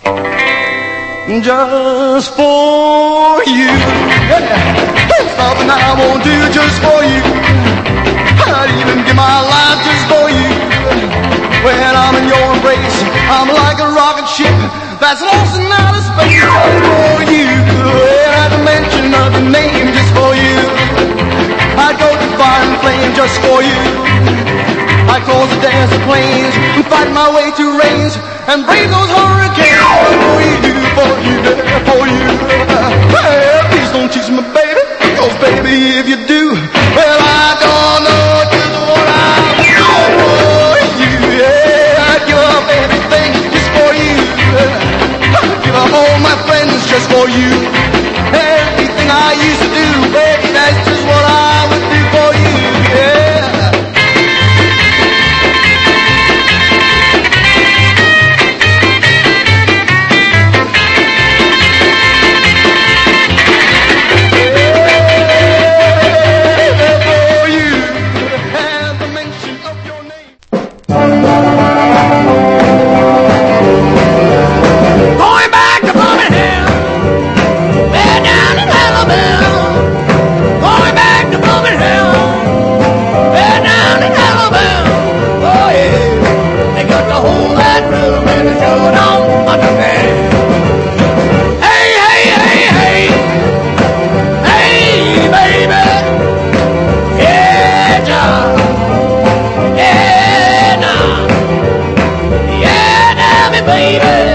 just for you. There's nothing I won't do just for you. I'd even give my life just for you. When I'm in your embrace, I'm like a rocket ship that's lost in outer space. For you, at the mention of your name, just for you, I'd go to fire and flame just for you. I'd cause the dance of planes and fight my way through rains and brave those hurricanes. For you, for you, for you. Well, please don't tease me, baby, 'cause baby, if you do, well, I don't know just what I'll do for you. Yeah, I'd give up everything just for you. I'd give up all my friends just for you. Everything I used to do, baby, that's just what I would do for you. Yeah. Baby